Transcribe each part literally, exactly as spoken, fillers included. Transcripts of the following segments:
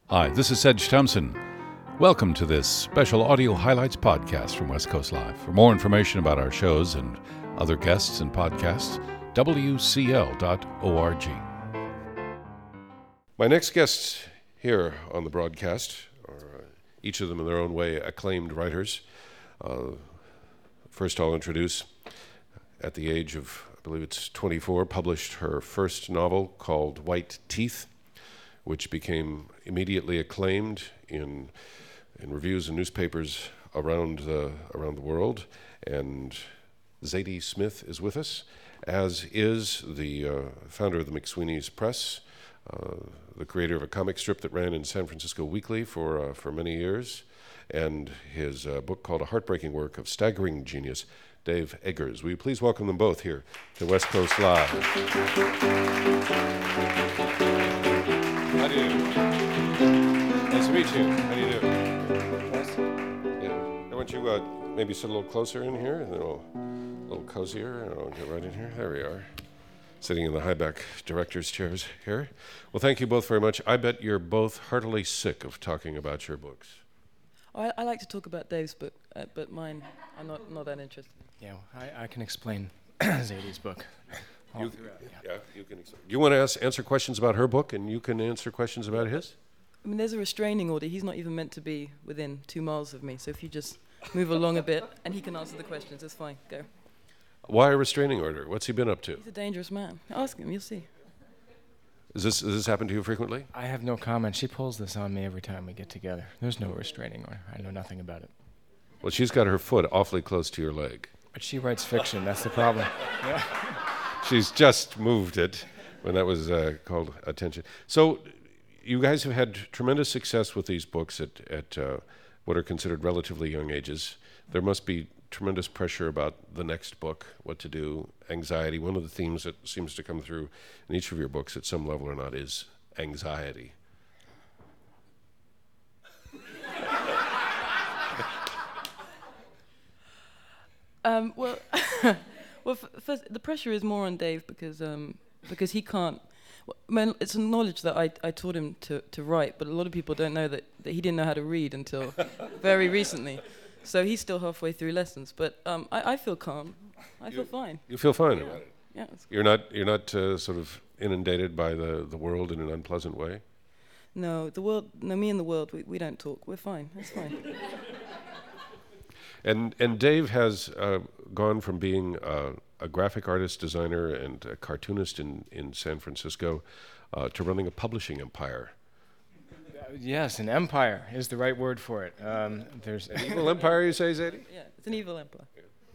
Hi, this is Sedge Thompson. Welcome to this special audio highlights podcast from West Coast Live. For more information about our shows and other guests and podcasts, w c l dot org. My next guests here on the broadcast are uh, each of them in their own way acclaimed writers. Uh, first I'll introduce, at the age of, I believe it's twenty-four, published her first novel called White Teeth, which became immediately acclaimed in in reviews and newspapers around the around the world. And Zadie Smith is with us, as is the uh, founder of the McSweeney's Press, uh, the creator of a comic strip that ran in San Francisco Weekly for uh, for many years, and his uh, book called A Heartbreaking Work of Staggering Genius, Dave Eggers. Will you please welcome them both here to West Coast Live? How do you do? Nice to meet you. How do you do? Yeah. I want you uh, maybe sit a little closer in here, and then a little, a little cozier, and I'll get right in here. There we are. Sitting in the high back director's chairs here. Well, thank you both very much. I bet you're both heartily sick of talking about your books. Oh, I, I like to talk about Dave's book, uh, but mine, I'm not, not that interested. Yeah, I, I can explain Zadie's book. You, yeah. yeah, you can. Ex- you want to ask, answer questions about her book, and you can answer questions about his? I mean, there's a restraining order. He's not even meant to be within two miles of me, so if you just move along a bit, and he can answer the questions, it's fine. Go. Why a restraining order? What's he been up to? He's a dangerous man. Ask him, you'll see. Is this, does this happen to you frequently? I have no comment. She pulls this on me every time we get together. There's no restraining order. I know nothing about it. Well, she's got her foot awfully close to your leg. But she writes fiction. That's the problem. Yeah. She's just moved it when that was uh, called attention. So you guys have had tremendous success with these books at, at uh, what are considered relatively young ages. There must be tremendous pressure about the next book, what to do, anxiety. One of the themes that seems to come through in each of your books at some level or not is anxiety. Um, well, well, f- first, the pressure is more on Dave because um, because he can't. Well, I mean, it's a knowledge that I, I taught him to, to write, but a lot of people don't know that, that he didn't know how to read until very recently. So he's still halfway through lessons, but um, I, I feel calm. I you, feel fine. You feel fine yeah. about it. Yeah. You're not you're not uh, sort of inundated by the, the world in an unpleasant way. No, the world. No, me and the world. We, we don't talk. We're fine. It's fine. And and Dave has uh, gone from being uh, a graphic artist, designer, and a cartoonist in, in San Francisco uh, to running a publishing empire. Uh, yes, an empire is the right word for it. Um, there's an evil empire, you say, Zadie? Yeah, it's an evil empire.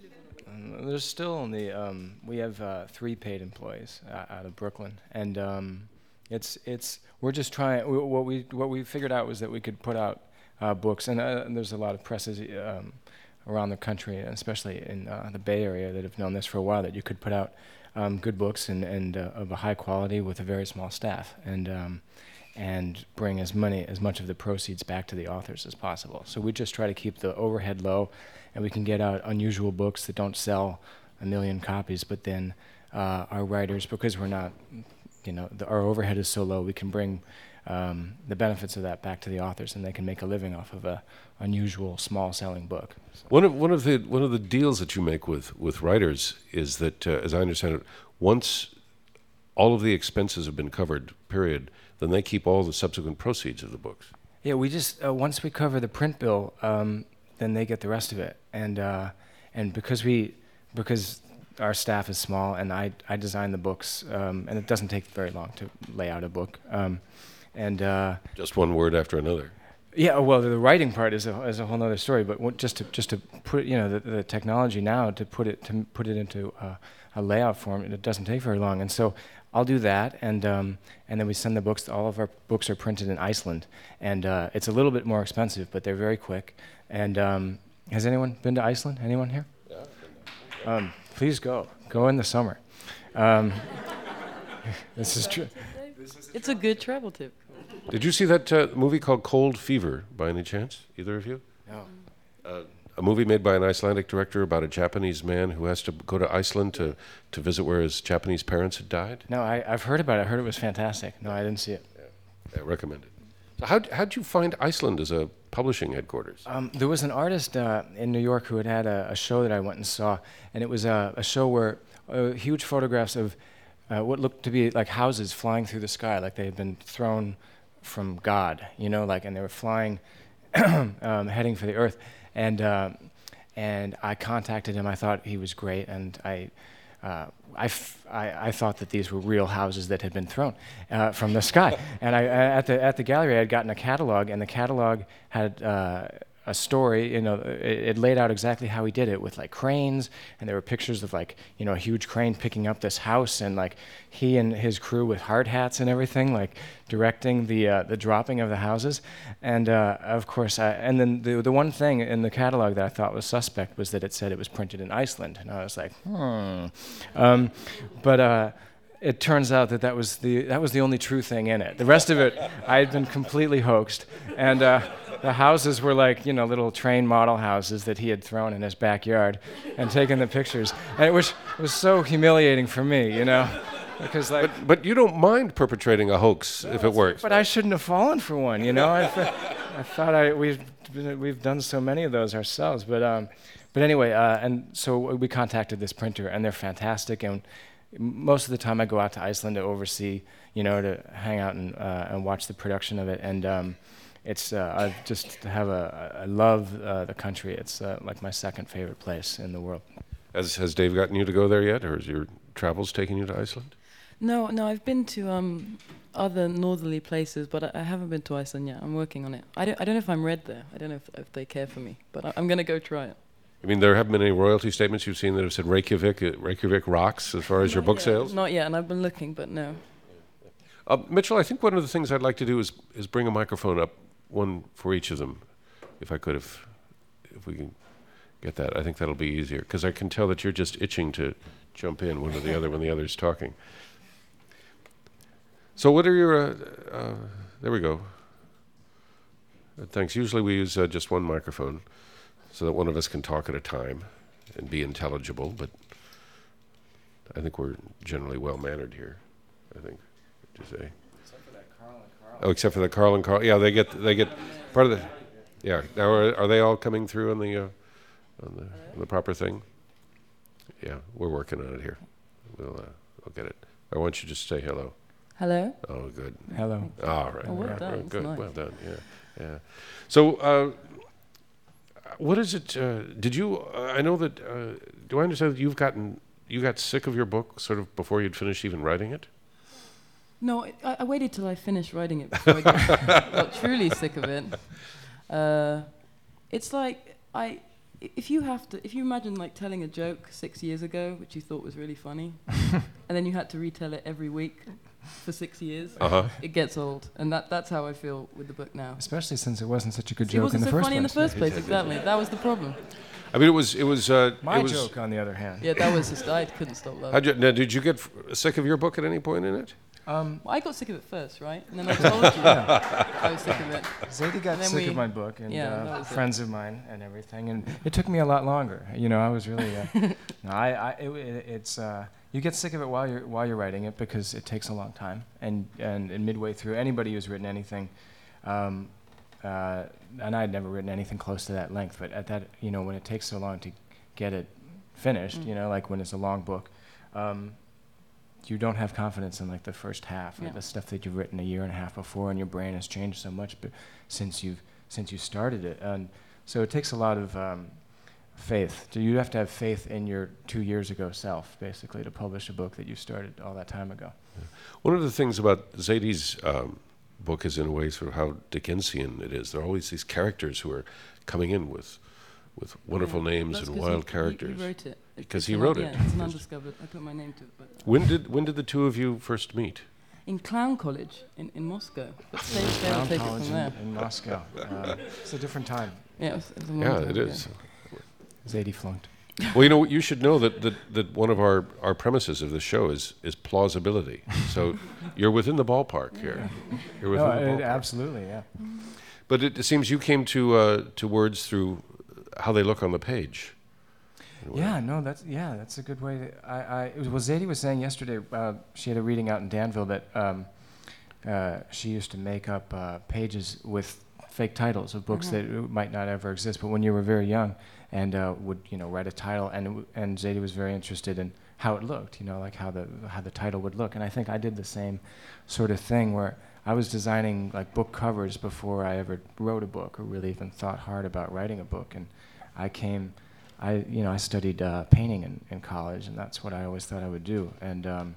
Um, there's still only um, we have uh, three paid employees uh, out of Brooklyn, and um, it's it's we're just trying. We, what we what we figured out was that we could put out uh, books, and, uh, and there's a lot of presses um, around the country, and especially in uh, the Bay Area, that have known this for a while, that you could put out um, good books and and uh, of a high quality with a very small staff, and um, and bring as many as much of the proceeds back to the authors as possible. So we just try to keep the overhead low, and we can get out unusual books that don't sell a million copies, but then uh, our writers, because we're not, you know, the, our overhead is so low, we can bring um, the benefits of that back to the authors, and they can make a living off of a unusual small-selling book. So. One of one of the one of the deals that you make with with writers is that, uh, as I understand it, once all of the expenses have been covered, period, then they keep all the subsequent proceeds of the books. Yeah, we just uh, once we cover the print bill, um, then they get the rest of it, and uh, and because we because our staff is small, and I I design the books, um, and it doesn't take very long to lay out a book, um, and uh, just one word after another. Yeah, well, the writing part is a is a whole other story. But what, just to just to put, you know, the, the technology now to put it to put it into uh, a layout form, it doesn't take very long. And so I'll do that, and um, and then we send the books. All of our books are printed in Iceland, and uh, it's a little bit more expensive, but they're very quick. And um, has anyone been to Iceland? Anyone here? Yeah. Um, please go. Go in the summer. Um, this is true. It's a good travel tip. Did you see that uh, movie called Cold Fever, by any chance? Either of you? No. Uh, a movie made by an Icelandic director about a Japanese man who has to go to Iceland to, to visit where his Japanese parents had died? No, I, I've heard about it. I heard it was fantastic. No, I didn't see it. Yeah, I recommend it. So how how'd you find Iceland as a publishing headquarters? Um, there was an artist uh, in New York who had had a, a show that I went and saw, and it was a, a show where uh, huge photographs of uh, what looked to be like houses flying through the sky, like they had been thrown from God, you know, like, and they were flying, um, heading for the earth, and uh, and I contacted him. I thought he was great, and I. Uh, I, f- I, I thought that these were real houses that had been thrown uh, from the sky. And I, at the at the gallery, I had gotten a catalog, and the catalog had uh, a story. You know, it, it laid out exactly how he did it with like cranes, and there were pictures of like you know a huge crane picking up this house, and like he and his crew with hard hats and everything, like directing the uh, the dropping of the houses. And uh, of course, I, and then the the one thing in the catalog that I thought was suspect was that it said it was printed in Iceland, and I was like, hmm. Um, but uh, it turns out that that was the that was the only true thing in it. The rest of it, I had been completely hoaxed, and uh, the houses were like you know little train model houses that he had thrown in his backyard, and taken the pictures, and it was it was so humiliating for me, you know. Because like, But, but you don't mind perpetrating a hoax if it works. but I shouldn't have fallen for one, you know. I, th- I thought I we've we've done so many of those ourselves, but um, but anyway, uh, and so we contacted this printer, and they're fantastic. And most of the time, I go out to Iceland to oversee, you know, to hang out and uh, and watch the production of it. And um, it's uh, I just have a I love uh, the country. It's uh, like my second favorite place in the world. Has, has Dave gotten you to go there yet, or has your travels taken you to Iceland? No, no, I've been to um, other northerly places, but I, I haven't been to Iceland yet. I'm working on it. I don't, I don't know if I'm read there. I don't know if, if they care for me, but I, I'm going to go try it. I mean, there haven't been any royalty statements you've seen that have said Reykjavik, uh, Reykjavik rocks as far as your book yet. sales? Not yet, and I've been looking, but no. Uh, Mitchell, I think one of the things I'd like to do is is bring a microphone up, one for each of them, if I could, if if we can get that. I think that'll be easier, because I can tell that you're just itching to jump in one or the other when the other's talking. So what are your, uh, uh, there we go. Uh, thanks. Usually we use uh, just one microphone so that one of us can talk at a time and be intelligible, but I think we're generally well-mannered here, I think, would you say? Except for that Carl and Carl. Oh, except for the Carl and Carl. Yeah, they get, they get part of the, yeah. Now, are, are they all coming through on the, uh, on the, on the proper thing? Yeah, we're working on it here. We'll, uh, we'll get it. Or why don't you just say hello? Hello? Oh, good. Hello. All right. Oh, well Yeah, done. right, That's good. nice. Well done. Yeah. Yeah. So, uh, what is it? Uh, did you? Uh, I know that. Uh, do I understand that you've gotten you got sick of your book sort of before you'd finished even writing it? No, I, I waited till I finished writing it before I got, got truly sick of it. Uh, it's like I, if you have to, if you imagine like telling a joke six years ago, which you thought was really funny, and then you had to retell it every week for six years, Uh-huh. it gets old, and that that's how I feel with the book now. Especially since it wasn't such a good It joke wasn't in the so first funny place. in the first place, exactly. That was the problem. I mean, it was. It was. Uh, My it was, joke, on the other hand. Yeah, that was just I couldn't stop laughing. How'd you, now, did you get f- sick of your book at any point in it? Um, Well, I got sick of it first, right? And then I told you I was sick of it. Zadie got And then sick we- of my book, and yeah, that uh, was it. friends of mine, and everything, and it took me a lot longer. You know, I was really. Uh, no, I, I it, it, it's. Uh, you get sick of it while you're while you're writing it because it takes a long time, and and, and midway through, anybody who's written anything, um, uh, and I'd never written anything close to that length, but at that, you know, when it takes so long to get it finished, Mm. you know, like when it's a long book. Um, you don't have confidence in like the first half or Yeah. the stuff that you've written a year and a half before, and your brain has changed so much but since you've since you started it, and so it takes a lot of um, faith. Do you have to have faith in your two years ago self, basically, to publish a book that you started all that time ago? One of the things about Zadie's um, book is, in a way, sort of how Dickensian it is. There are always these characters who are coming in with with wonderful Yeah, names that's and 'cause wild he, characters. He, he wrote it. Because It's he an wrote un- it. Yeah, it's an undiscovered. I put my name to it. But When did when did the two of you first meet? in Clown College in, in Moscow. But they, they will Brown take it College from in, there. in Moscow. Uh, it's a different time. Yeah, it's, it's a long Yeah, time it ago. is. Zadie flunked. Well, you know, you should know that, that, that one of our, our premises of the show is, is plausibility. So you're within the ballpark here. You're within No, the it- ballpark. absolutely, yeah. But it, it seems you came to uh, to words through how they look on the page. in a way. Yeah, no, that's yeah, that's a good way. To, I, I, it was, well, Zadie was saying yesterday. Uh, she had a reading out in Danville that um, uh, she used to make up uh, pages with fake titles of books Mm-hmm. that might not ever exist. But when you were very young, and uh, would you know write a title, and it w- and Zadie was very interested in how it looked, you know, like how the how the title would look. And I think I did the same sort of thing where I was designing like book covers before I ever wrote a book or really even thought hard about writing a book. And I came, I you know I studied uh, painting in, in college, and that's what I always thought I would do. And um,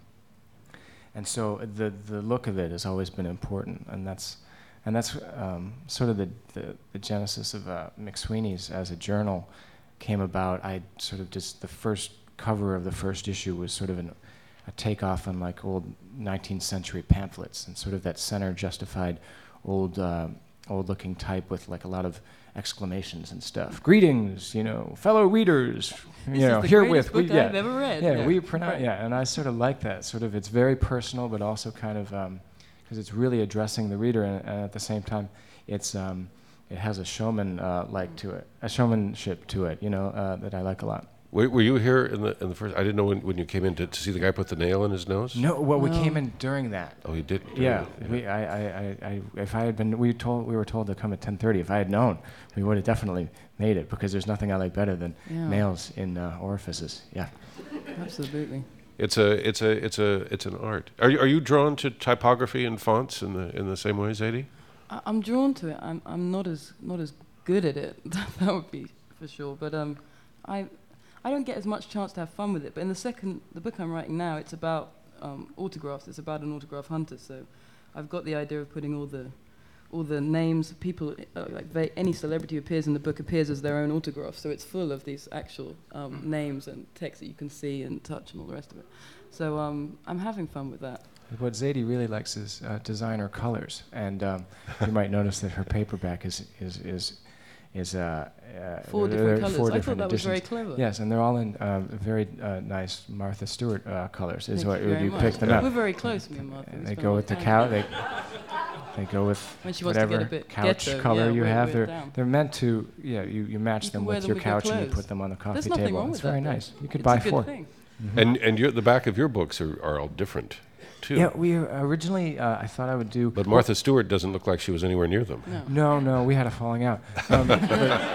and so the the look of it has always been important, and that's and that's um, sort of the, the the genesis of uh, McSweeney's as a journal came about. I sort of just the first cover of the first issue was sort of an, a takeoff on like old nineteenth century pamphlets, and sort of that center justified old uh, old looking type with like a lot of exclamations and stuff. Greetings, you know, fellow readers, you This know, is the herewith. greatest book we, yeah, I've ever read. yeah, Yeah. we pronounce, Right. yeah, and I sort of like that. Sort of, it's very personal, but also kind of because it's really addressing the reader, and, and at the same time, it's um, it has a showman uh, like to it, a showmanship to it, you know, uh, that I like a lot. Were, were you here in the in the first? I didn't know when, when you came in to, to see the guy put the nail in his nose. No, well, we No. came in during that. Oh, you did. Yeah, we, I, I, I, I, if I had been, we told, we were told to come at ten thirty. If I had known, we would have definitely made it because there's nothing I like better than Yeah. nails in uh, orifices. Yeah. Absolutely. It's a it's a it's a it's an art. Are you are you drawn to typography and fonts in the in the same way, Zadie? I, I'm drawn to it. I'm I'm not as not as good at it. That would be for sure. But um, I I don't get as much chance to have fun with it. But in the second the book I'm writing now, it's about um, autographs. It's about an autograph hunter. So I've got the idea of putting all the all the names of people, uh, like they, any celebrity who appears in the book appears as their own autograph. So it's full of these actual um, names and text that you can see and touch and all the rest of it. So um, I'm having fun with that. What Zadie really likes is uh, designer colors, and um, you might notice that her paperback is is is is uh, uh, Four there different are colours. four I different thought that was very editions. clever. Yes, and they're all in uh, very uh, nice Martha Stewart uh, colors. Is Thank what you very you much. pick them We're out. very close, me and Martha. And We they spent a go lot with of the time cow. together. They they go with When she wants to get whatever a bit couch ghetto, color yeah, you wear- have. wear it They're down. they're meant to. Yeah, you, you match You them can wear with them your with your couch and you clothes. put them on the coffee There's nothing table. wrong It's with very that, though. nice. You could It's buy a good four. thing. And and your, the back of your books are, are all different, too. Yeah, we originally uh, I thought I would do. But Martha Stewart doesn't look like she was anywhere near them. No. No, no, we had a falling out. Um, but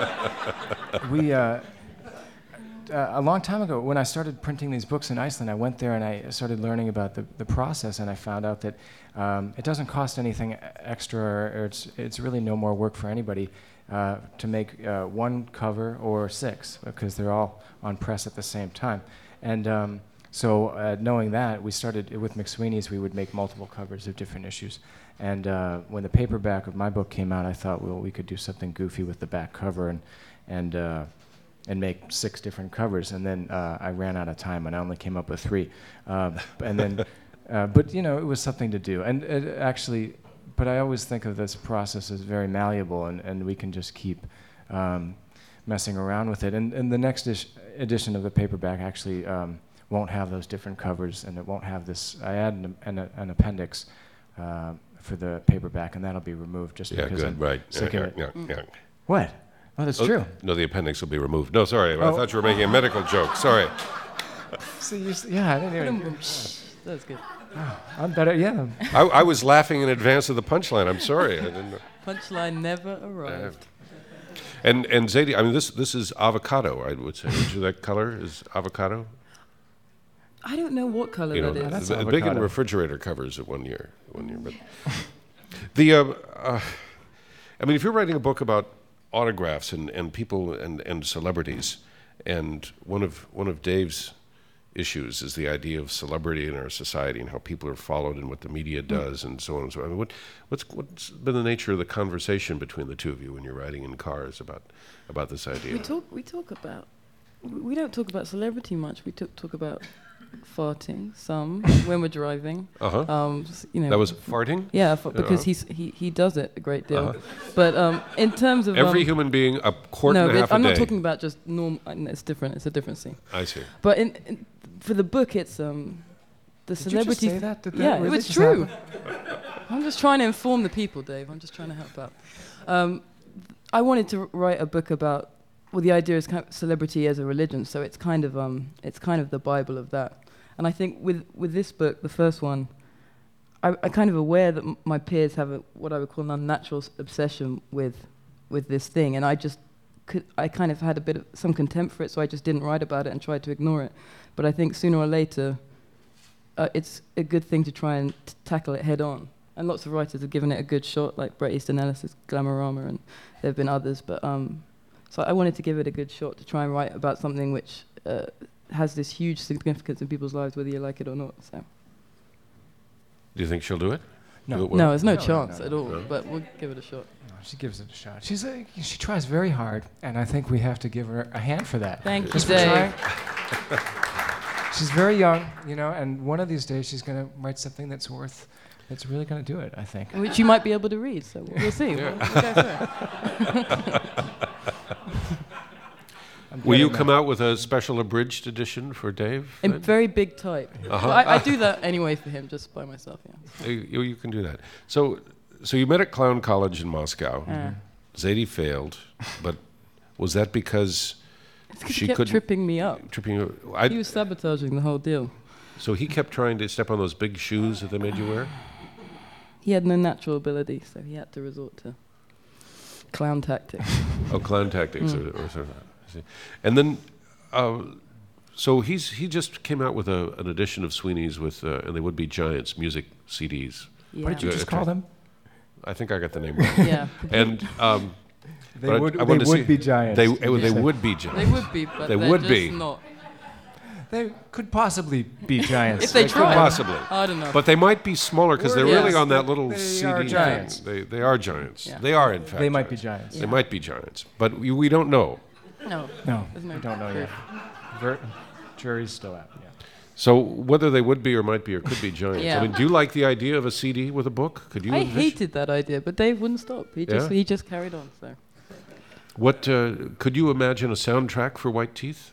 we, uh, uh, a long time ago, when I started printing these books in Iceland, I went there and I started learning about the, the process, and I found out that um, it doesn't cost anything extra, or it's, it's really no more work for anybody uh, to make uh, one cover or six, because they're all on press at the same time. And um, so uh, knowing that, we started with McSweeney's, we would make multiple covers of different issues. And uh, when the paperback of my book came out, I thought, well, we could do something goofy with the back cover and and uh, and make six different covers. And then uh, I ran out of time, and I only came up with three. Um, and then, uh, but you know, it was something to do. And it actually, but I always think of this process as very malleable, and, and we can just keep um, messing around with it. And, and the next ish edition of the paperback actually um, won't have those different covers, and it won't have this. I add an, an, an appendix. Uh, for the paperback, and that'll be removed just Yeah, because good, I'm right. sick yeah, of it. yeah, yeah, yeah. What? Oh, that's Oh, true. No, the appendix will be removed. No, sorry. I Oh. thought you were making a medical joke. Sorry. See, you, s- yeah, I didn't even, That's good. I'm better, yeah. I, I was laughing in advance of the punchline. I'm sorry. I didn't know. Punchline never arrived. And and Zadie, I mean, this this is avocado. I would say. Would you that color is avocado? I don't know what color You know, that is. that's the- the big in avocado. refrigerator covers at one year. One year, but the. Uh, uh, I mean, if you're writing a book about autographs and, and people and, and celebrities, and one of one of Dave's issues is the idea of celebrity in our society and how people are followed and what the media does and so on and so on. I mean, what what's what's been the nature of the conversation between the two of you when you're riding in cars about about this idea? We talk. We talk about. We we don't talk about celebrity much. We talk talk about farting some when we're driving. Uh huh. Um, s- you know. That was farting. Yeah, f- because Uh-huh. he's he he does it a great deal. Uh-huh. But um, in terms of Every um, human being a quart no, and a but half a I'm day. not talking about just normal. It's different. It's a different scene. I see. But in, in for the book, it's um, the Did you just celebrity. say that? Did that yeah, really it was just true. happen? I'm just trying to inform the people, Dave. I'm just trying to help out. Um, I wanted to write a book about. Well, the idea is kind of celebrity as a religion, so it's kind of um, it's kind of the Bible of that. And I think with with this book, the first one, I, I'm kind of aware that m- my peers have a, what I would call an unnatural s- obsession with with this thing, and I just could, I kind of had a bit of some contempt for it, so I just didn't write about it and tried to ignore it. But I think sooner or later, uh, it's a good thing to try and t- tackle it head on. And lots of writers have given it a good shot, like Bret Easton Ellis's Glamorama, and there have been others. But um, so I wanted to give it a good shot to try and write about something which uh, has this huge significance in people's lives, whether you like it or not. So. Do you think she'll do it? No. Do it well? No, there's no, No, no, chance no, at no. all. No? But we'll give it a shot. No, she gives it a shot. She's a, she tries very hard, and I think we have to give her a hand for that. Thank you, Just for Dave. trying. She's very young, you know, and one of these days she's going to write something that's worth, that's really going to do it, I think. Which you might be able to read, so we'll see. We'll, we'll go through it. I'm Will you getting come there. out with a special abridged edition for Dave? In then? very big type. Uh-huh. Well, I, I do that anyway for him, just by myself, yeah. You, you you can do that. So, so you met at Clown College in Moscow. Uh, Zadie failed, but was that because it's 'cause she he kept couldn't tripping me up. tripping you? I, He was sabotaging the whole deal. so he kept trying to step on those big shoes that they made you wear. He had no natural ability, so he had to resort to clown tactics. Oh, clown tactics, Mm. or, or sort of. I see. And then, uh, so he's he just came out with a, an edition of Sweeney's with, uh, and they would be Giants music C Ds. Yeah. What did you Yeah, just okay. call them? I think I got the name right. Yeah. And um, They But I- would, I they wanted to would see- be giants. they did you they say? would be Giants. They would be, but They they're would just be. not. They could possibly be giants. If they Could tried. possibly. I don't know. But they might be smaller because they're Yes. really on that little They C D. are thing. giants. They they are giants. Yeah. They are in fact. They might be giants. giants. They might be giants, but we, we don't know. No. No, There's no we don't know yet. proof. Ver- jury's still out. Yeah. So whether they would be or might be or could be giants. Yeah. I mean, do you like the idea of a C D with a book? Could you? I envision- hated that idea, but Dave wouldn't stop. He just Yeah? he just carried on. So What uh, could you imagine a soundtrack for White Teeth?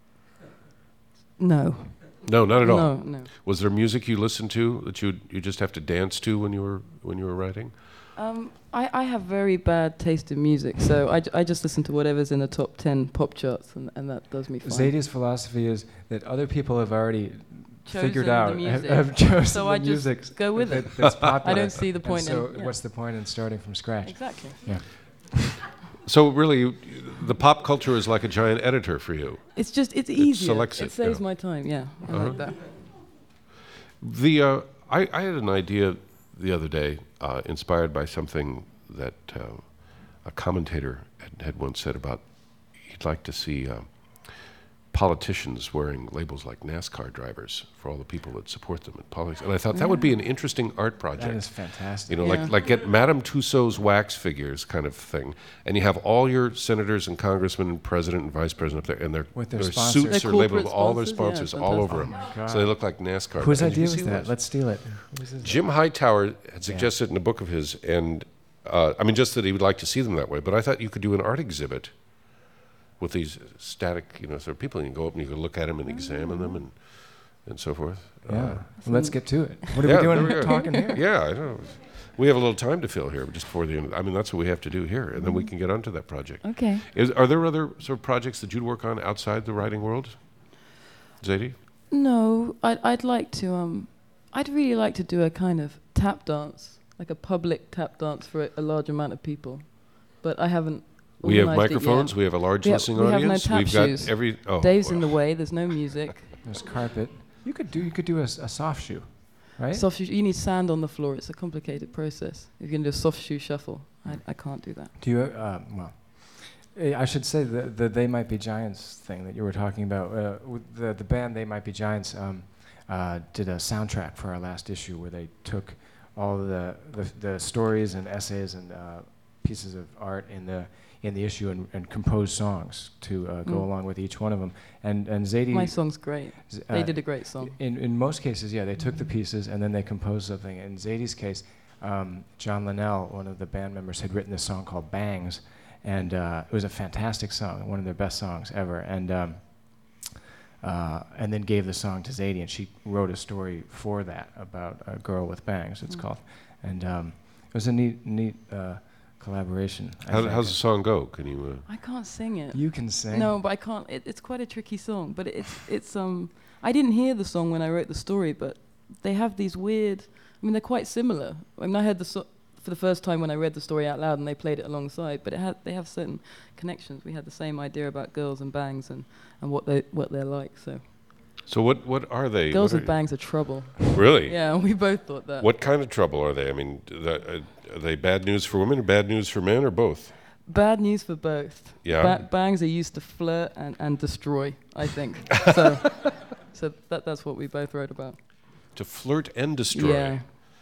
no, No, not at all. no, no. Was there music you listened to that you you just have to dance to when you were when you were writing? Um, I, I have very bad taste in music, so I, j- I just listen to whatever's in the top ten pop charts, and, and that does me fine. Zadie's philosophy is that other people have already Chosen figured the out, have, music. have chosen So the I just music go with that, it. that's popular. I don't see the And point so in- yeah. what's the point in starting from scratch? Exactly. So really, you- the pop culture is like a giant editor for you. It's just it's easier. selects it, it saves yeah. my time. Yeah, I Uh-huh. like that. The uh, I, I had an idea the other day, uh, inspired by something that uh, a commentator had, had once said about he'd like to see uh, politicians wearing labels like NASCAR drivers for all the people that support them in politics. And I thought that would be an interesting art project. That is fantastic. You know, Yeah. like like get Madame Tussauds wax figures kind of thing, and you have all your senators and congressmen and president and vice president up there, and their With their their sponsors. suits Their are labeled with corporate all their sponsors, sponsors yeah, all fantastic. over Oh them, my God. so they look like NASCAR. Whose Have you idea seen was that? those? Let's steal it. Whose is Jim Hightower had suggested in a book of his, and uh, I mean, just that he would like to see them that way. But I thought you could do an art exhibit with these static, you know, sort of people. You can go up and you can look at them and examine them and and so forth. Yeah. Uh, Well, let's get to it. What are yeah, we doing there we go. talking here? yeah, I know. We have a little time to fill here, just before the end. I mean, that's what we have to do here, and then we can get onto that project. Okay. Is, are there other sort of projects that you'd work on outside the writing world, Zadie? No, I'd I'd like to um, I'd really like to do a kind of tap dance, like a public tap dance for a, a large amount of people, but I haven't. We have organised it yet. microphones. We have a large We have- listening we have no audience. tap We've got shoes. every. Oh, Dave's well. in the way. There's no music. There's carpet. You could do. You could do a, s- a soft shoe, right? Soft shoe. You need sand on the floor. It's a complicated process. If you're gonna do a soft shoe shuffle, I I can't do that. Do you? Uh, well, eh, I should say the the They Might Be Giants thing that you were talking about. Uh, with the the band They Might Be Giants um, uh, did a soundtrack for our last issue where they took all the the, the stories and essays and uh, pieces of art in the in the issue and, and composed songs to uh, go Mm. along with each one of them. And and Zadie. My song's great. Z- They uh, did a great song. In in most cases, yeah, they took the pieces and then they composed something. In Zadie's case, um, John Linnell, one of the band members, had written this song called "Bangs," and uh, it was a fantastic song, one of their best songs ever. And um, uh, and then gave the song to Zadie, and she wrote a story for that about a girl with bangs. It's Mm. called, and um, it was a neat neat uh, collaboration. I How, think. how's the song go? Can you? Uh, I can't sing it. You can sing. No, but I can't. It, it's quite a tricky song. But it's it's um. I didn't hear the song when I wrote the story, but they have these weird I mean, they're quite similar. I mean, I heard the so- for the first time when I read the story out loud, and they played it alongside. But it had they have certain connections. We had the same idea about girls and bangs and, and what they what they're like. So. So what what are they? Girls what with are bangs are trouble. Really? Yeah, we both thought that. What kind of trouble are they? I mean, the, uh, are they bad news for women or bad news for men or both? Bad news for both. Yeah. Ba- bangs are used to flirt and, and destroy, I think. so so that that's what we both wrote about. To flirt and destroy. Yeah.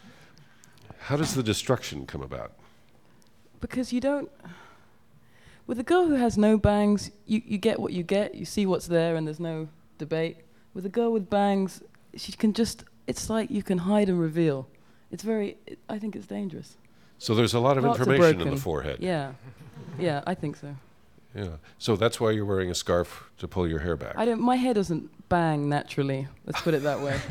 How does the destruction come about? Because you don't... With a girl who has no bangs, you, you get what you get, you see what's there, and there's no debate. With a girl with bangs, she can just... It's like you can hide and reveal. It's very... It, I think it's dangerous. So there's a lot of Hearts are information in broken. the forehead. Yeah. Yeah, I think so. Yeah. So that's why you're wearing a scarf to pull your hair back. I don't... My hair doesn't bang naturally. Let's put it that way.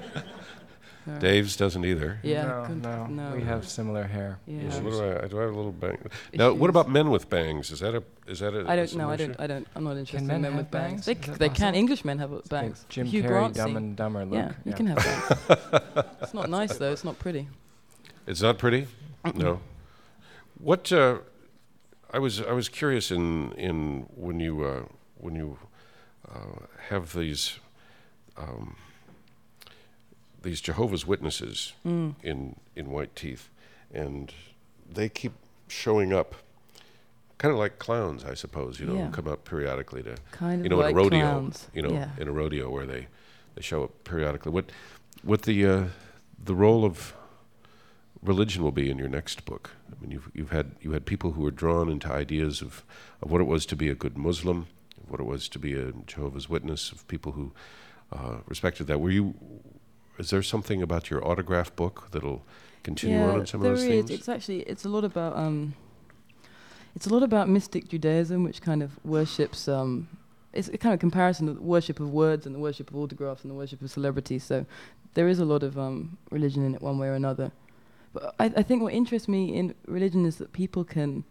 So. Dave's doesn't either. Yeah. No, couldn't- no, no. we have similar hair. Yeah. So issues. what do I, do I have a little bang? Now, what Issues. about men with bangs? Is that a is that a? I a don't know. I similar don't. I don't. I'm not interested men in men have with bangs. bangs? They, Is c- that they can. possible? English men have Like bangs. Jim Hugh Carrey, Grant Dumb scene. and Dumber look. Yeah, you can have bangs. It's not nice though. It's not pretty. It's not pretty. No. What? Uh, I was I was curious in in when you uh, when you uh, have these um, these Jehovah's Witnesses Mm. in in white teeth, and they keep showing up, kind of like clowns, I suppose. You know, Yeah. come up periodically to Kind of you know like in a rodeo. clowns. You know, Yeah. in a rodeo where they they show up periodically. What what the uh, the role of religion will be in your next book? I mean, you've you've had you had people who were drawn into ideas of, of what it was to be a good Muslim, of what it was to be a Jehovah's Witness, of people who uh, respected that. Were you? Is there something about your autograph book that'll continue yeah, on in some there of those is. themes? It's actually it's a lot about um, it's a lot about mystic Judaism, which kind of worships um, it's a kind of comparison of the worship of words and the worship of autographs and the worship of celebrities. So there is a lot of um, religion in it, one way or another. But I, I think what interests me in religion is that people can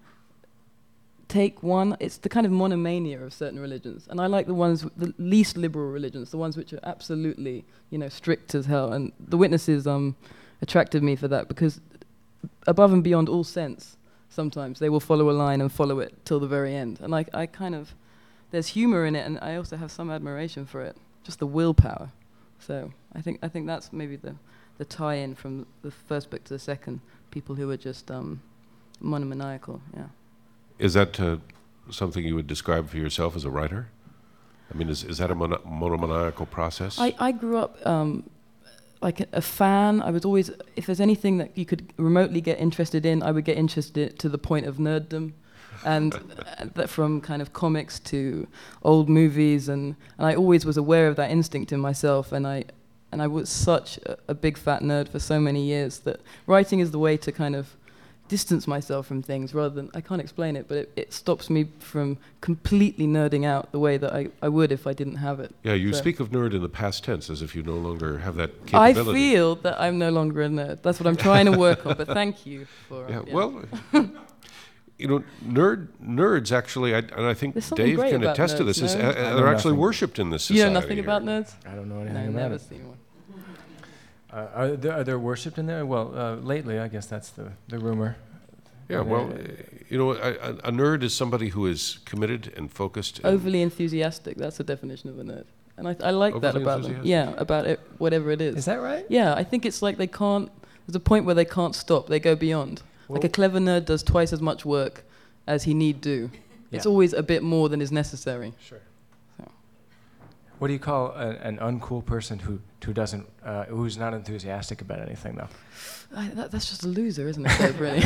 take one, it's the kind of monomania of certain religions. And I like the ones, w- the least liberal religions, the ones which are absolutely, you know, strict as hell. And the Witnesses um, attracted me for that because above and beyond all sense, sometimes they will follow a line and follow it till the very end. And I, I kind of, there's humor in it, and I also have some admiration for it, just the willpower. So I think I think that's maybe the the tie-in from the first book to the second, people who are just um, monomaniacal, yeah. Is that uh, something you would describe for yourself as a writer? I mean, is is that a mono- monomaniacal process? I, I grew up um, like a, a fan. I was always, if there's anything that you could remotely get interested in, I would get interested to the point of nerddom. And uh, that from kind of comics to old movies, and, and I always was aware of that instinct in myself, and I and I was such a, a big fat nerd for so many years that writing is the way to kind of distance myself from things rather than, I can't explain it, but it, it stops me from completely nerding out the way that I, I would if I didn't have it. yeah, you So- speak of nerd in the past tense as if you no longer have that I capability. feel that I'm no longer a nerd. That's what I'm trying to work on, but thank you for Yeah, yeah. well, you know, nerd nerds actually, I, and I think There's something Dave can can about attest to nerds, this. Is, no? uh, I they're know actually nothing. worshipped in this You society. know nothing here. about nerds? I don't know No, anything about never it. seen one. Uh, are, there, are there worshipped in there? Well, uh, lately, I guess that's the, the rumor. Yeah, well, uh, you know, a, a a nerd is somebody who is committed and focused. And Overly enthusiastic, that's the definition of a nerd. And I, I like that Overly about them. enthusiastic? Yeah, about it, whatever it is. Is that right? Yeah, I think it's like they can't, there's a point where they can't stop, they go beyond. Like a Well- clever nerd does twice as much work as he need do. It's Yeah. always a bit more than is necessary. Sure. So. What do you call a, an uncool person who who doesn't uh, who's not enthusiastic about anything though? I, that, that's just a loser, isn't it, Dave, really?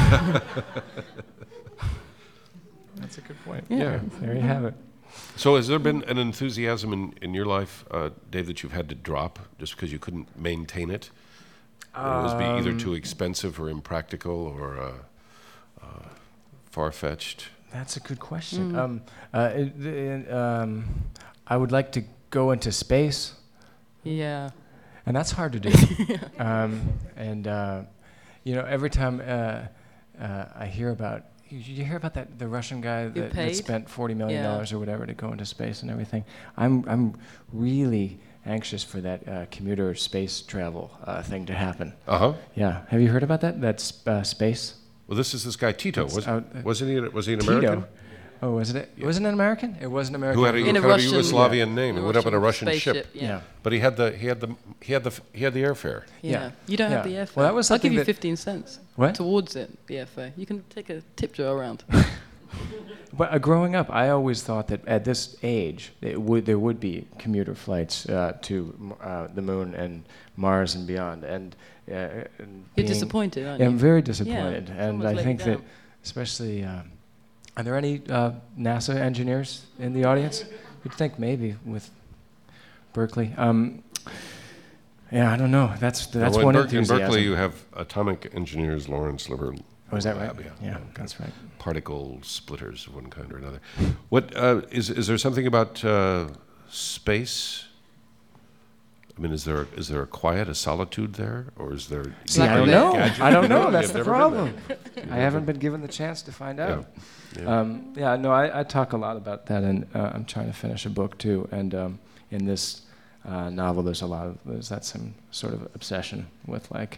That's a good point. Yeah. There you have it. So, has there been an enthusiasm in, in your life, uh, Dave, that you've had to drop just because you couldn't maintain it? it was be either Um, too expensive or impractical or uh, uh, far-fetched. That's a good question. Mm. Um, uh, it, it, um, I would like to go into space, Yeah. and that's hard to do. um, and uh, you know, every time uh, uh, I hear about, you, you hear about that the Russian guy that, that paid? spent forty million Yeah. dollars or whatever to go into space and everything. I'm I'm really anxious for that uh, commuter space travel uh, thing to happen. Uh huh. Yeah. Have you heard about that? That's uh, space. Well, this is this guy Tito. It's Was, out- wasn't he? Was he an Tito. American? Oh, wasn't it? Wasn't it an American? It was an American. Who had a, In a kind of a Russian- Yugoslavian name? A He went up in a Russian spaceship, ship. Yeah. Yeah. But he had the he had the he had the he had the airfare. Yeah. Yeah. You don't have Yeah. the airfare. Well, that was I'll give something you that- fifteen cents What? towards it, the airfare. You can take a tip jar around. But uh, growing up, I always thought that at this age, it would there would be commuter flights uh, to uh, the moon and Mars and beyond. And, uh, and You're being- disappointed, aren't Yeah, you? I'm very disappointed, it's and almost I let think you that, down. especially, um, are there any uh, NASA engineers in the audience? You'd think maybe with Berkeley. Um, yeah, I don't know. That's that's Well, in one Berkeley, in enthusiasm. Berkeley, you have atomic engineers, Lawrence Liver. Oh, is that right? Lab, yeah. Yeah, that's right. Particle splitters of one kind or another. What uh, is is there something about uh, space? I mean, is there is there a quiet, a solitude there, or is there? See, I don't Blackberry. know. Gadget? I don't know. You've That's the never been problem. there. I haven't been given the chance to find out. Yeah. Um, yeah, no, I, I talk a lot about that, and uh, I'm trying to finish a book too. And um, in this uh, novel, there's a lot of there's that some sort of obsession with like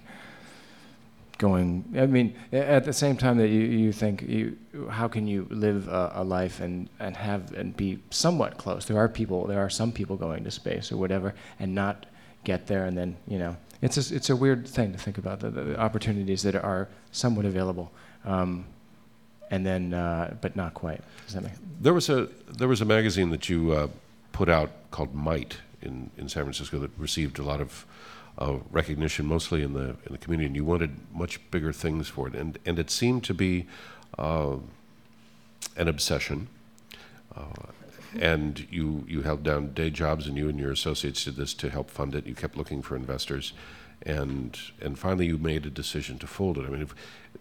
going. I mean, a- at the same time that you, you think you, how can you live a, a life and, and have and be somewhat close? There are people, there are some people going to space or whatever, and not get there, and then you know, it's a, it's a weird thing to think about the, the opportunities that are somewhat available. Um, and then, uh, but not quite. Does that make There was a there was a magazine that you uh, put out called Might in, in San Francisco that received a lot of uh, recognition, mostly in the in the community, and you wanted much bigger things for it, and and it seemed to be uh, an obsession. Uh, and you you held down day jobs, and you and your associates did this to help fund it. You kept looking for investors, and and finally you made a decision to fold it. I mean, if,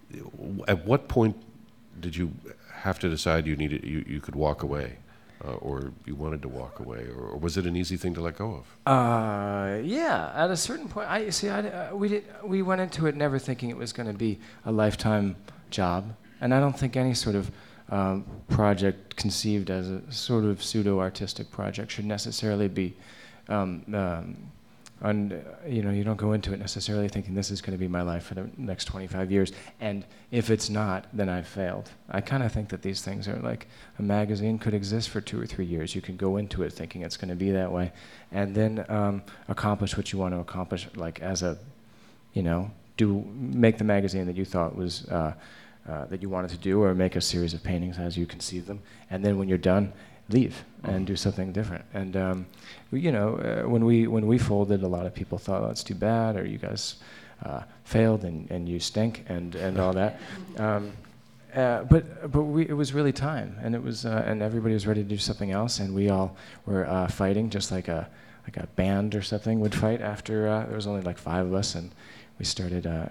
at what point did you have to decide you needed you, you could walk away, uh, or you wanted to walk away, or, or was it an easy thing to let go of? Uh, yeah. At a certain point, I see. I, uh, we did. We went into it never thinking it was going to be a lifetime job, and I don't think any sort of um, project conceived as a sort of pseudo-artistic project should necessarily be. Um, um, and uh, you know, you don't go into it necessarily thinking this is going to be my life for the next twenty-five years. And if it's not, then I've failed. I kind of think that these things are like a magazine could exist for two or three years. You can go into it thinking it's going to be that way, and then um, accomplish what you want to accomplish, like as a, you know, do make the magazine that you thought was uh, uh, that you wanted to do, or make a series of paintings as you conceive them, and then when you're done, leave and do something different. And um, we, you know, uh, when we when we folded, a lot of people thought, "Oh, it's too bad," or "You guys uh, failed and, and you stink," and, and all that. Um, uh, but but we, it was really time, and it was uh, and everybody was ready to do something else, and we all were uh, fighting just like a like a band or something would fight. After uh, there was only like five of us, and we started uh,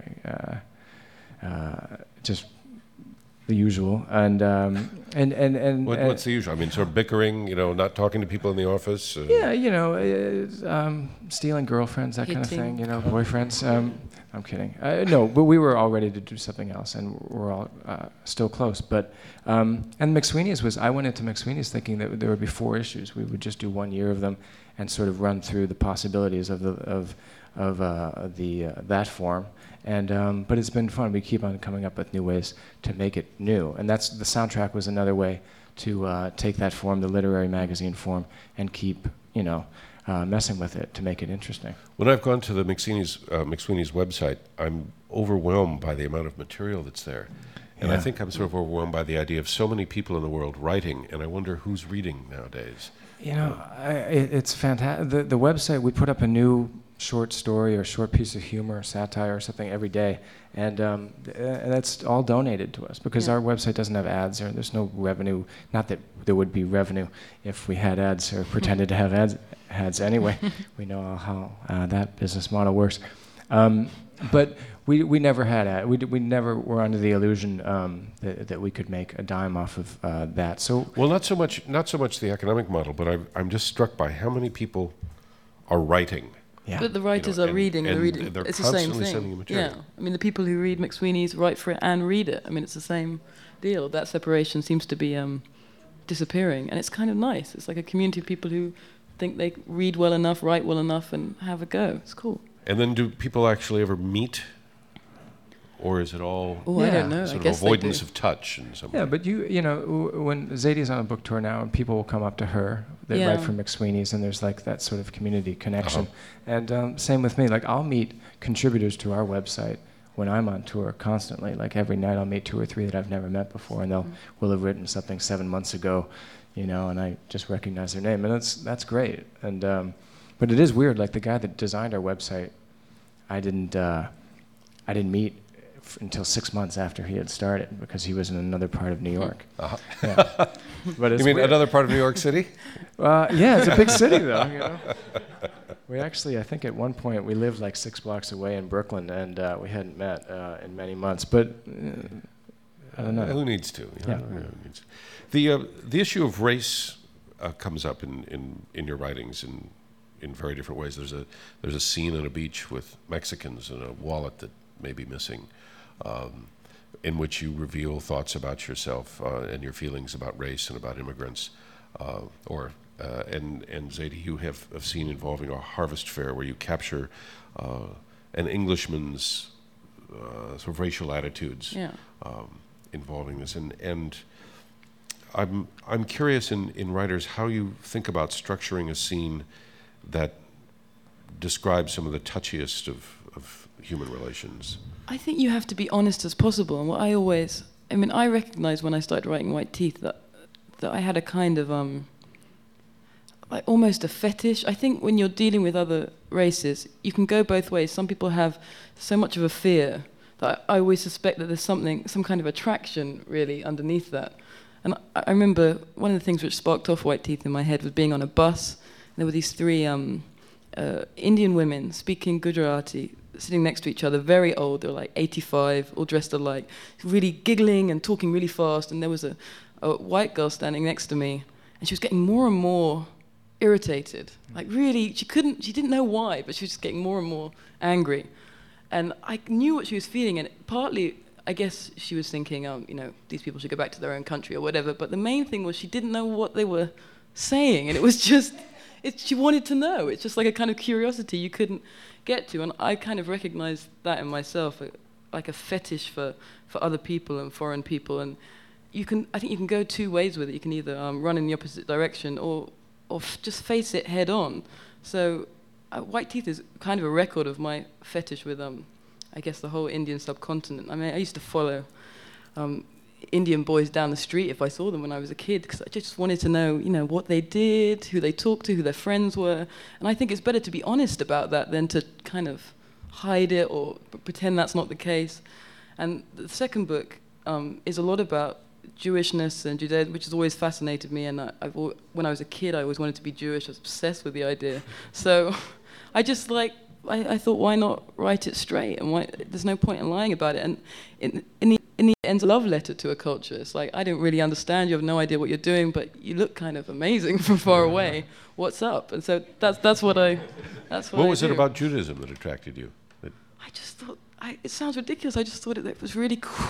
uh, uh, just. The usual, and um, and and and What, uh, what's the usual? I mean, sort of bickering, you know, not talking to people in the office. Uh, yeah, you know, uh, um, stealing girlfriends, that kind of Hitting. thing. You know, boyfriends. Um, I'm kidding. Uh, no, but we were all ready to do something else, and we're all uh, still close. But um, and McSweeney's was. I went into McSweeney's thinking that there would be four issues. We would just do one year of them, and sort of run through the possibilities of the of of uh, the uh, that form. And um, but it's been fun. We keep on coming up with new ways to make it new, and that's the soundtrack was another way to uh, take that form, the literary magazine form, and keep you know uh, messing with it to make it interesting. When I've gone to the McSweeney's, uh, McSweeney's website, I'm overwhelmed by the amount of material that's there. And I Yeah. think I'm sort of overwhelmed by the idea of so many people in the world writing, and I wonder who's reading nowadays. You know, I, it, it's fantastic. The, the website, we put up a new short story or short piece of humor, or satire, or something every day, and um, th- uh, that's all donated to us because Yeah. our website doesn't have ads, or there's no revenue. Not that there would be revenue if we had ads or pretended to have ads. Ads anyway. We know how uh, that business model works. Um, but we we never had ad. We d- we never were under the illusion um, that that we could make a dime off of uh, that. So Well, not so much, not so much the economic model, but I've, I'm just struck by how many people are writing. yeah. But the writers know, are and- reading. and They're reading. they're It's the same constantly thing. sending you material. Yeah. I mean, the people who read McSweeney's write for it and read it. I mean, it's the same deal. That separation seems to be um, disappearing, and it's kind of nice. It's like a community of people who think they read well enough, write well enough, and have a go. It's cool. And then do people actually ever meet? Or is it all Oh, Yeah. I don't know. sort I of guess they avoidance do. of touch in some Yeah, way? but you you know w- when Zadie's on a book tour now, and people will come up to her. They Yeah. write for McSweeney's, and there's like that sort of community connection. Uh-huh. And um, same with me. Like I'll meet contributors to our website when I'm on tour constantly. Like every night I'll meet two or three that I've never met before, and they'll Mm. will have written something seven months ago, you know, and I just recognize their name, and that's that's great. And um, but it is weird. Like the guy that designed our website, I didn't uh, I didn't meet f- until six months after he had started because he was in another part of New York. Uh-huh. Yeah. But it's You mean weird. another part of New York City? Uh, yeah, it's a big city though. You know. We actually, I think at one point we lived like six blocks away in Brooklyn, and uh, we hadn't met uh, in many months. But uh, I don't know. Who needs to? you Yeah. know, who needs- The uh, the issue of race uh, comes up in, in, in your writings in in very different ways. There's a there's a scene on a beach with Mexicans and a wallet that may be missing, um, in which you reveal thoughts about yourself uh, and your feelings about race and about immigrants, uh, or uh, and and Zadie, you have a scene involving a harvest fair where you capture uh, an Englishman's uh, sort of racial attitudes Yeah. um, involving this, and and I'm I'm curious in, in writers how you think about structuring a scene that describes some of the touchiest of, of human relations. I think you have to be honest as possible. And what I always, I mean, I recognized when I started writing White Teeth that that I had a kind of um, like almost a fetish. I think when you're dealing with other races, you can go both ways. Some people have so much of a fear that I, I always suspect that there's something, some kind of attraction really underneath that. And I, I remember one of the things which sparked off White Teeth in my head was being on a bus. There were these three um, uh, Indian women speaking Gujarati, sitting next to each other, very old. They were like eighty-five, all dressed alike, really giggling and talking really fast. And there was a, a white girl standing next to me, and she was getting more and more irritated. Like really, she couldn't, she didn't know why, but she was just getting more and more angry. And I knew what she was feeling, and partly, I guess she was thinking, um, you know, these people should go back to their own country or whatever. But the main thing was she didn't know what they were saying, and it was just, it, she wanted to know. It's just like a kind of curiosity you couldn't get to, and I kind of recognized that in myself, a, like a fetish for, for other people and foreign people. And you can, I think you can go two ways with it. You can either um, run in the opposite direction or, or f- just face it head on. So uh, White Teeth is kind of a record of my fetish with, um, I guess, the whole Indian subcontinent. I mean, I used to follow um, Indian boys down the street if I saw them when I was a kid, because I just wanted to know, you know, what they did, who they talked to, who their friends were. And I think it's better to be honest about that than to kind of hide it or p- pretend that's not the case. And the second book um, is a lot about Jewishness and Judaism, which has always fascinated me. And I, I've al- when I was a kid, I always wanted to be Jewish. I was obsessed with the idea. So I just like, I, I thought, why not write it straight? And why, there's no point in lying about it. And in, in the in the end, a love letter to a culture. It's like, I don't really understand. You have no idea what you're doing, but you look kind of amazing from far away. What's up? And so that's that's what I. That's what. What I was do. it about Judaism that attracted you? That I just thought, I, it sounds ridiculous. I just thought it, it was really cool.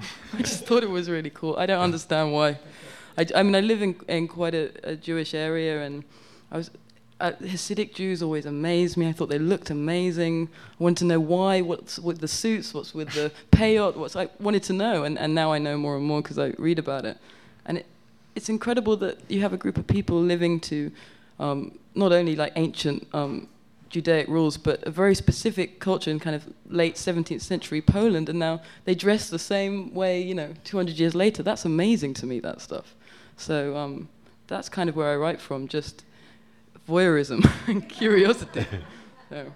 I just thought it was really cool. I don't understand why. I, I mean, I live in, in quite a, a Jewish area, and I was uh, Hasidic Jews always amazed me. I thought they looked amazing. I wanted to know why, what's with the suits, what's with the payot, what's I wanted to know, and, and now I know more and more because I read about it. And it, it's incredible that you have a group of people living to um, not only like ancient um, Judaic rules, but a very specific culture in kind of late seventeenth century Poland, and now they dress the same way, you know, two hundred years later. That's amazing to me, that stuff. So um, that's kind of where I write from, just voyeurism and curiosity. So.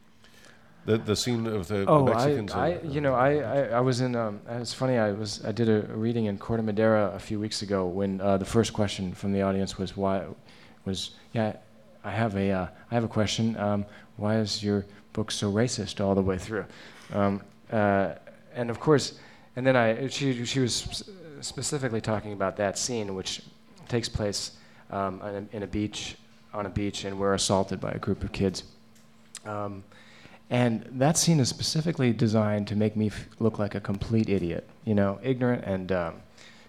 the the scene of the, Oh, the I, Mexicans. I, and, you know, I, I, I was in. Um, it's funny. I was. I did a reading in Corte Madera a few weeks ago when uh, the first question from the audience was why, was yeah, I have a, uh, I have a question. Um, why is your book so racist all the way through? Um, uh, and of course, and then I, she, she was sp- specifically talking about that scene, which takes place um, on a, in a beach, on a beach, and we're assaulted by a group of kids. Um, And that scene is specifically designed to make me f- look like a complete idiot, you know, ignorant and um,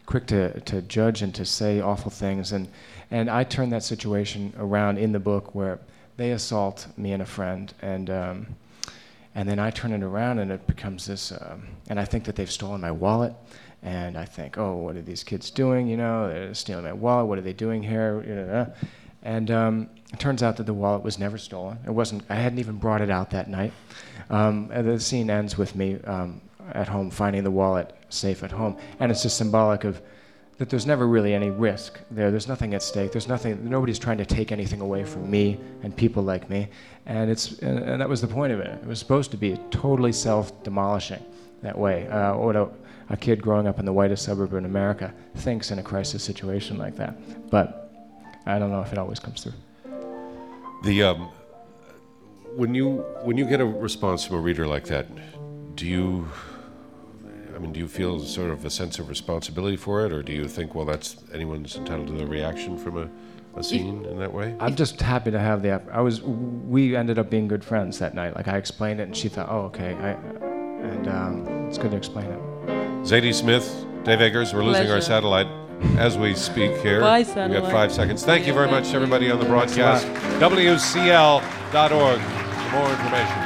quick to, to judge and to say awful things. And, and I turned that situation around in the book where they assault me and a friend, and um, and then I turn it around and it becomes this, um, and I think that they've stolen my wallet. And I think, oh, what are these kids doing? You know, they're stealing my wallet. What are they doing here? You know, and um, it turns out that the wallet was never stolen. It wasn't. I hadn't even brought it out that night. Um, and the scene ends with me um, at home finding the wallet safe at home, and it's just symbolic of that. There's never really any risk there. There's nothing at stake. There's nothing. Nobody's trying to take anything away from me and people like me. And it's and, and that was the point of it. It was supposed to be totally self-demolishing that way. Uh, what a, a kid growing up in the whitest suburb in America thinks in a crisis situation like that. But I don't know if it always comes through. The um, when you when you get a response from a reader like that, do you? I mean, do you feel sort of a sense of responsibility for it, or do you think, well, that's anyone's entitled to their reaction from a, a scene in that way? I'm just happy to have the. I was. We ended up being good friends that night. Like I explained it, and she thought, oh, okay. I, and um, it's good to explain it. Zadie Smith, Dave Eggers, we're losing Pleasure. our satellite as we speak here. Bye, We satellite. got five seconds. Thank you very much, everybody on the broadcast. W C L dot org for more information.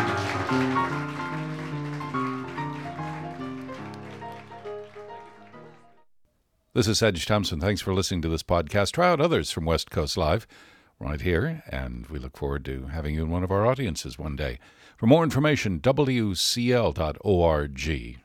This is Sedge Thompson. Thanks for listening to this podcast. Try out others from West Coast Live right here, and we look forward to having you in one of our audiences one day. For more information, W C L dot org.